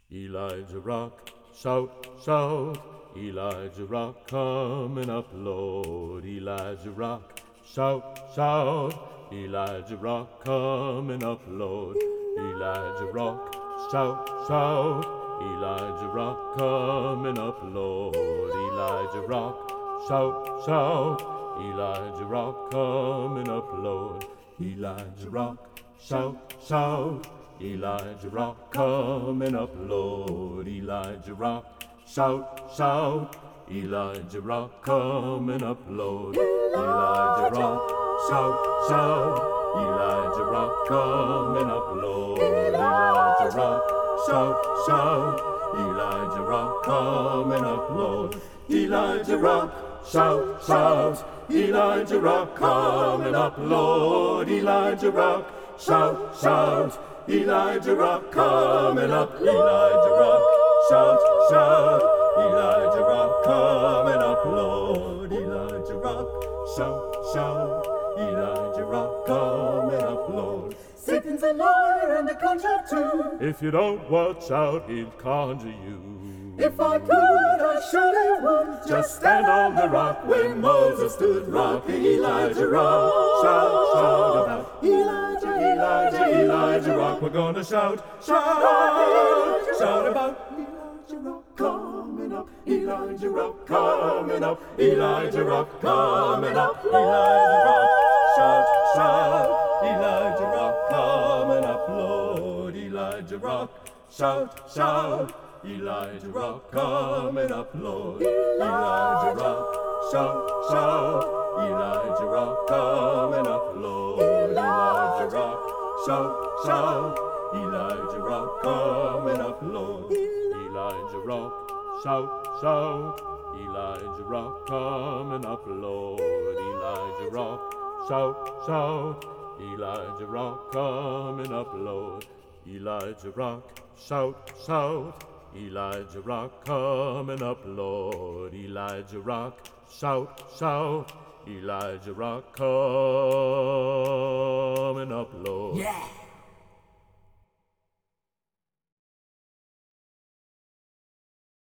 Elijah Rock, shout, shout. Elijah Rock coming up, Lord. Elijah Rock, shout, shout. Elijah Rock coming up, Lord. Elijah Rock, shout, shout. Elijah Rock coming up, Lord. Elijah Rock, shout, shout. Elijah Rock coming up, Lord. Elijah Rock, shout, shout. Elijah Rock coming up, Lord. Elijah Rock, shout, shout. Elijah Rock coming up, Lord. Elijah Rock, shout, shout. Elijah Rock coming up, Lord. Elijah Rock, shout, shout. Elijah Rock coming up, Lord. Elijah Rock, shout, shout. Elijah Rock coming up, Lord. Elijah Rock, shout, shout. Elijah Rock coming up, Elijah Rock, shout, shout. Elijah Rock coming up, Lord. Elijah Rock, shout, shout. Elijah Rock coming up, Lord. Satan's a liar and a conjure too. If you don't watch out, he'll conjure you. If I could, I surely would. Just stand on the rock where Moses stood, rocking Elijah Rock. Shout, shout about Elijah, Elijah, Elijah Rock. We're gonna shout, shout, shout about Elijah Rock coming up. Elijah Rock coming up. Elijah Rock coming up. Elijah Rock, shout, shout. Elijah Rock coming up, Lord. Elijah Rock, shout, shout. Elijah Rock coming up, Lord. Elijah Rock, shout, shout. Elijah Rock coming up, Lord. Elijah Rock, shout, shout. Elijah Rock coming up, Lord. Elijah Rock, shout, shout. Elijah Rock coming up, Lord. Elijah Rock, shout, shout. Elijah Rock coming up, Lord. Elijah Rock, shout, shout. Elijah Rock coming up, Lord. Elijah Rock, shout, shout. Elijah Rock coming up, Lord. Yeah.